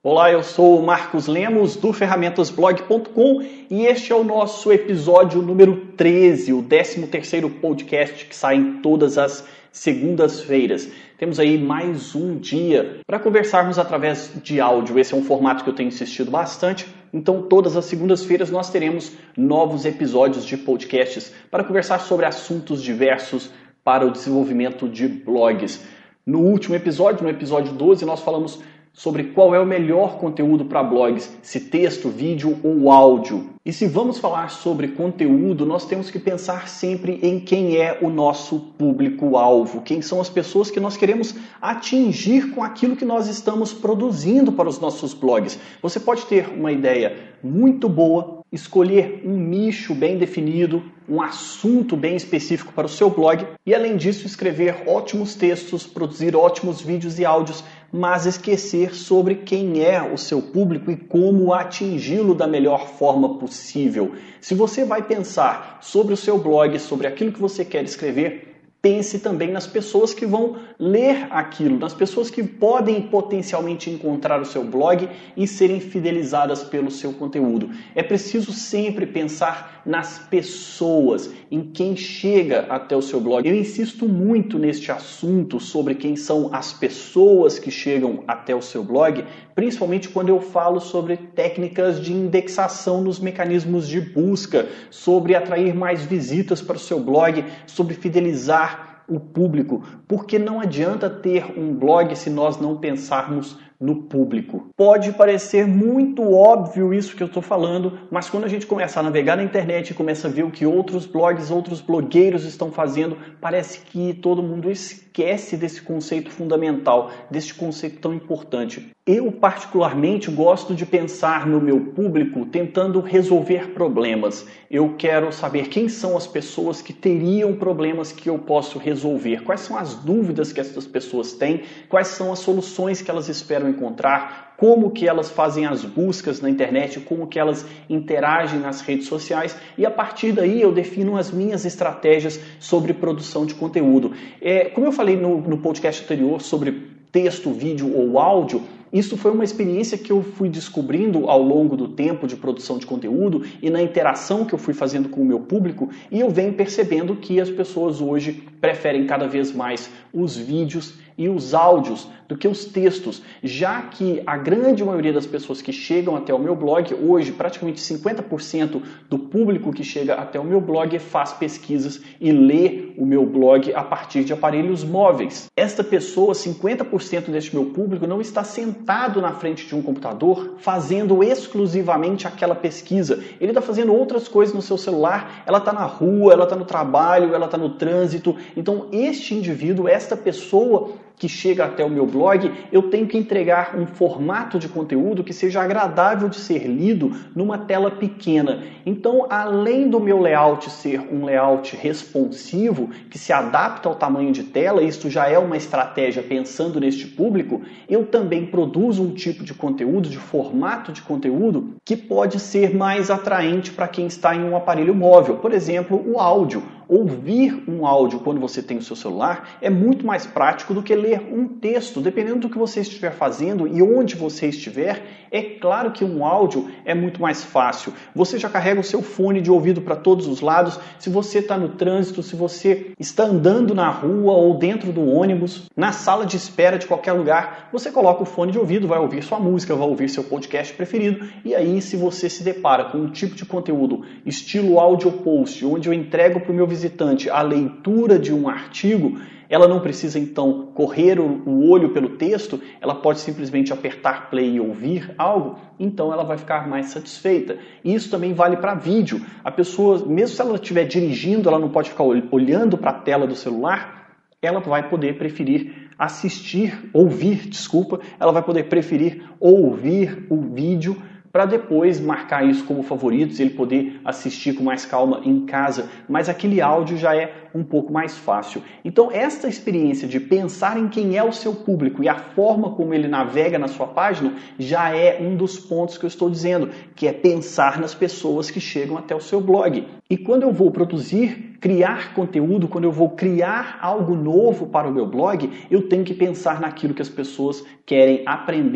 Olá, eu sou o Marcos Lemos do ferramentasblog.com e este é o nosso episódio número 13, o 13º podcast que sai em todas as segundas-feiras. Temos aí mais um dia para conversarmos através de áudio. Esse é um formato que eu tenho insistido bastante. Então, todas as segundas-feiras nós teremos novos episódios de podcasts para conversar sobre assuntos diversos para o desenvolvimento de blogs. No último episódio, no episódio 12, nós falamos sobre qual é o melhor conteúdo para blogs, se texto, vídeo ou áudio. E se vamos falar sobre conteúdo, nós temos que pensar sempre em quem é o nosso público-alvo, quem são as pessoas que nós queremos atingir com aquilo que nós estamos produzindo para os nossos blogs. Você pode ter uma ideia muito boa, escolher um nicho bem definido, um assunto bem específico para o seu blog e, além disso, escrever ótimos textos, produzir ótimos vídeos e áudios, mas esquecer sobre quem é o seu público e como atingi-lo da melhor forma possível. Se você vai pensar sobre o seu blog, sobre aquilo que você quer escrever, pense também nas pessoas que vão ler aquilo, nas pessoas que podem potencialmente encontrar o seu blog e serem fidelizadas pelo seu conteúdo. É preciso sempre pensar nas pessoas, em quem chega até o seu blog. Eu insisto muito neste assunto sobre quem são as pessoas que chegam até o seu blog, principalmente quando eu falo sobre técnicas de indexação nos mecanismos de busca, sobre atrair mais visitas para o seu blog, sobre fidelizar o público, porque não adianta ter um blog se nós não pensarmos no público. Pode parecer muito óbvio isso que eu estou falando, mas quando a gente começa a navegar na internet e começa a ver o que outros blogs, outros blogueiros estão fazendo, parece que todo mundo esquece desse conceito fundamental, desse conceito tão importante. Eu, particularmente, gosto de pensar no meu público tentando resolver problemas. Eu quero saber quem são as pessoas que teriam problemas que eu posso resolver, quais são as dúvidas que essas pessoas têm, quais são as soluções que elas esperam encontrar, como que elas fazem as buscas na internet, como que elas interagem nas redes sociais e a partir daí eu defino as minhas estratégias sobre produção de conteúdo. Como eu falei no podcast anterior sobre texto, vídeo ou áudio, isso foi uma experiência que eu fui descobrindo ao longo do tempo de produção de conteúdo e na interação que eu fui fazendo com o meu público e eu venho percebendo que as pessoas hoje preferem cada vez mais os vídeos e os áudios do que os textos, já que a grande maioria das pessoas que chegam até o meu blog, hoje praticamente 50% do público que chega até o meu blog faz pesquisas e lê o meu blog a partir de aparelhos móveis. Esta pessoa, 50% deste meu público, não está sentado na frente de um computador fazendo exclusivamente aquela pesquisa. Ele está fazendo outras coisas no seu celular, ela está na rua, ela está no trabalho, ela está no trânsito. Então este indivíduo, esta pessoa que chega até o meu blog, eu tenho que entregar um formato de conteúdo que seja agradável de ser lido numa tela pequena. Então, além do meu layout ser um layout responsivo, que se adapta ao tamanho de tela, isto já é uma estratégia pensando neste público, eu também produzo um tipo de conteúdo, de formato de conteúdo, que pode ser mais atraente para quem está em um aparelho móvel. Por exemplo, o áudio. Ouvir um áudio quando você tem o seu celular é muito mais prático do que ler um texto. Dependendo do que você estiver fazendo e onde você estiver, é claro que um áudio é muito mais fácil. Você já carrega o seu fone de ouvido para todos os lados. Se você está no trânsito, se você está andando na rua ou dentro do ônibus, na sala de espera de qualquer lugar, você coloca o fone de ouvido, vai ouvir sua música, vai ouvir seu podcast preferido. E aí, se você se depara com um tipo de conteúdo estilo audio post, onde eu entrego para o meu visitante a leitura de um artigo, ela não precisa então correr o olho pelo texto, ela pode simplesmente apertar play e ouvir algo, então ela vai ficar mais satisfeita. E isso também vale para vídeo. A pessoa, mesmo se ela estiver dirigindo, ela não pode ficar olhando para a tela do celular, ela vai poder preferir ela vai poder preferir ouvir o vídeo para depois marcar isso como favoritos, ele poder assistir com mais calma em casa, mas aquele áudio já é um pouco mais fácil. Então, esta experiência de pensar em quem é o seu público e a forma como ele navega na sua página já é um dos pontos que eu estou dizendo, que é pensar nas pessoas que chegam até o seu blog. E quando eu vou produzir, criar conteúdo, quando eu vou criar algo novo para o meu blog, eu tenho que pensar naquilo que as pessoas querem aprender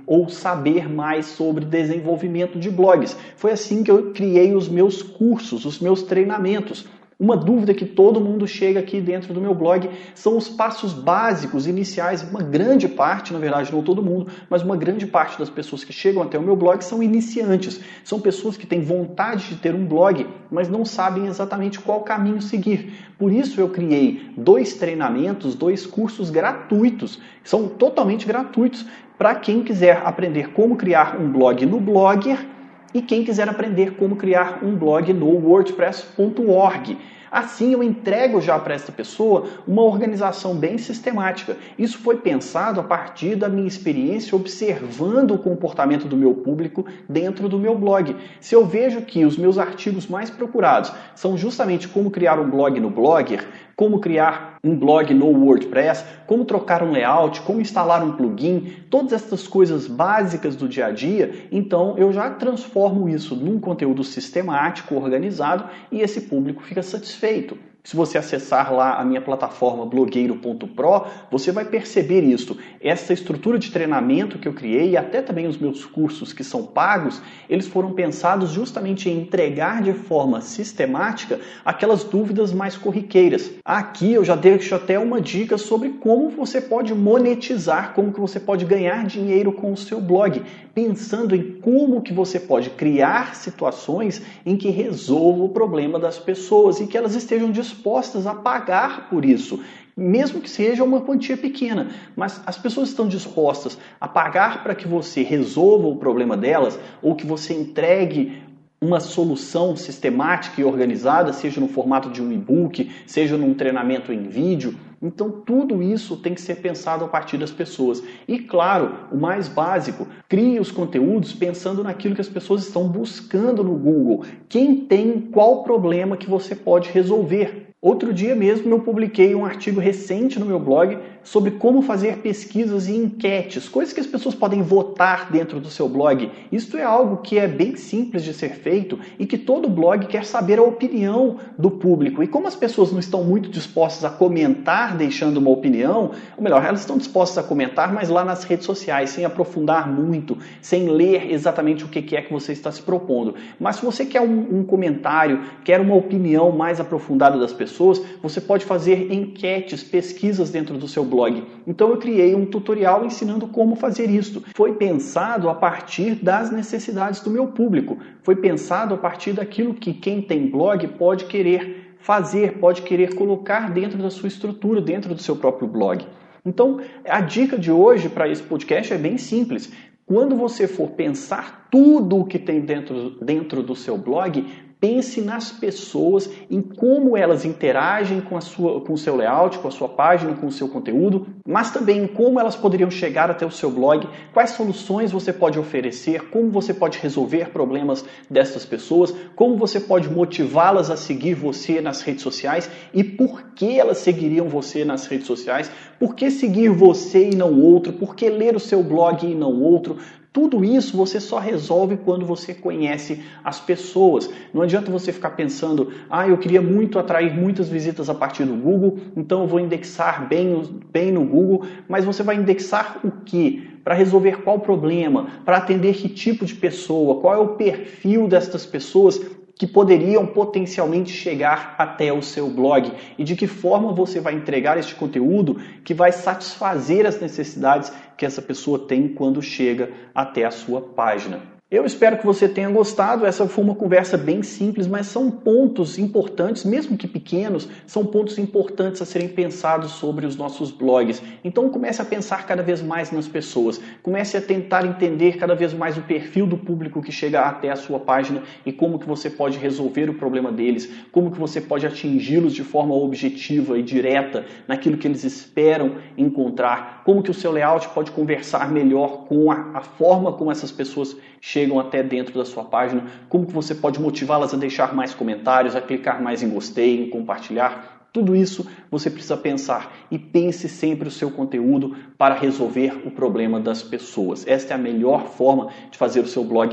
ou saber mais sobre desenvolvimento de blogs. Foi assim que eu criei os meus cursos, os meus treinamentos. Uma dúvida que todo mundo chega aqui dentro do meu blog são os passos básicos, iniciais. Uma grande parte, na verdade não todo mundo, mas uma grande parte das pessoas que chegam até o meu blog são iniciantes. São pessoas que têm vontade de ter um blog, mas não sabem exatamente qual caminho seguir. Por isso eu criei 2 treinamentos, 2 cursos gratuitos. São totalmente gratuitos para quem quiser aprender como criar um blog no Blogger e quem quiser aprender como criar um blog no wordpress.org. Assim eu entrego já para essa pessoa uma organização bem sistemática. Isso foi pensado a partir da minha experiência observando o comportamento do meu público dentro do meu blog. Se eu vejo que os meus artigos mais procurados são justamente como criar um blog no Blogger, como criar um blog no WordPress, como trocar um layout, como instalar um plugin, todas essas coisas básicas do dia a dia, então eu já transformo isso num conteúdo sistemático, organizado, e esse público fica satisfeito. Se você acessar lá a minha plataforma blogueiro.pro, você vai perceber isso. Essa estrutura de treinamento que eu criei e até também os meus cursos que são pagos, eles foram pensados justamente em entregar de forma sistemática aquelas dúvidas mais corriqueiras. Aqui eu já deixo até uma dica sobre como você pode monetizar, como que você pode ganhar dinheiro com o seu blog, pensando em como que você pode criar situações em que resolva o problema das pessoas e que elas estejam dispostas a pagar por isso, mesmo que seja uma quantia pequena, mas as pessoas estão dispostas a pagar para que você resolva o problema delas ou que você entregue uma solução sistemática e organizada, seja no formato de um e-book, seja num treinamento em vídeo. Então tudo isso tem que ser pensado a partir das pessoas. E claro, o mais básico, crie os conteúdos pensando naquilo que as pessoas estão buscando no Google. Quem tem qual problema que você pode resolver. Outro dia mesmo eu publiquei um artigo recente no meu blog sobre como fazer pesquisas e enquetes, coisas que as pessoas podem votar dentro do seu blog. Isso é algo que é bem simples de ser feito e que todo blog quer saber a opinião do público. E como as pessoas não estão muito dispostas a comentar deixando uma opinião, ou melhor, elas estão dispostas a comentar, mas lá nas redes sociais, sem aprofundar muito, sem ler exatamente o que é que você está se propondo. Mas se você quer um comentário, quer uma opinião mais aprofundada das pessoas, você pode fazer enquetes, pesquisas dentro do seu blog. Então eu criei um tutorial ensinando como fazer isso. Foi pensado a partir das necessidades do meu público. Foi pensado a partir daquilo que quem tem blog pode querer fazer, pode querer colocar dentro da sua estrutura, dentro do seu próprio blog. Então a dica de hoje para esse podcast é bem simples. Quando você for pensar tudo o que tem dentro do seu blog, pense nas pessoas, em como elas interagem com o seu layout, com a sua página, com o seu conteúdo, mas também em como elas poderiam chegar até o seu blog, quais soluções você pode oferecer, como você pode resolver problemas dessas pessoas, como você pode motivá-las a seguir você nas redes sociais e por que elas seguiriam você nas redes sociais, por que seguir você e não outro, por que ler o seu blog e não outro. Tudo isso você só resolve quando você conhece as pessoas. Não adianta você ficar pensando, eu queria muito atrair muitas visitas a partir do Google, então eu vou indexar bem no Google, mas você vai indexar o quê? Para resolver qual problema? Para atender que tipo de pessoa? Qual é o perfil destas pessoas que poderiam potencialmente chegar até o seu blog e de que forma você vai entregar este conteúdo que vai satisfazer as necessidades que essa pessoa tem quando chega até a sua página. Eu espero que você tenha gostado. Essa foi uma conversa bem simples, mas são pontos importantes, mesmo que pequenos, são pontos importantes a serem pensados sobre os nossos blogs. Então comece a pensar cada vez mais nas pessoas, comece a tentar entender cada vez mais o perfil do público que chega até a sua página e como que você pode resolver o problema deles, como que você pode atingi-los de forma objetiva e direta naquilo que eles esperam encontrar, como que o seu layout pode conversar melhor com a forma como essas pessoas chegam até dentro da sua página, como que você pode motivá-las a deixar mais comentários, a clicar mais em gostei, em compartilhar. Tudo isso você precisa pensar e pense sempre o seu conteúdo para resolver o problema das pessoas. Esta é a melhor forma de fazer o seu blog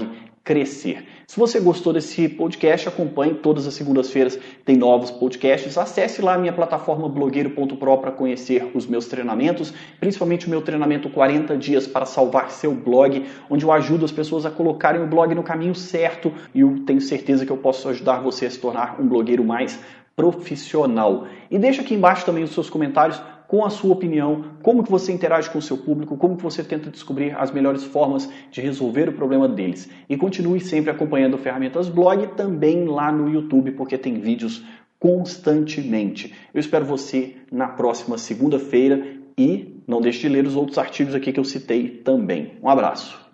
crescer. Se você gostou desse podcast, acompanhe. Todas as segundas-feiras tem novos podcasts. Acesse lá a minha plataforma blogueiro.pro para conhecer os meus treinamentos, principalmente o meu treinamento 40 dias para salvar seu blog, onde eu ajudo as pessoas a colocarem o blog no caminho certo e eu tenho certeza que eu posso ajudar você a se tornar um blogueiro mais profissional. E deixa aqui embaixo também os seus comentários com a sua opinião, como que você interage com o seu público, como que você tenta descobrir as melhores formas de resolver o problema deles. E continue sempre acompanhando o Ferramentas Blog também lá no YouTube, porque tem vídeos constantemente. Eu espero você na próxima segunda-feira e não deixe de ler os outros artigos aqui que eu citei também. Um abraço.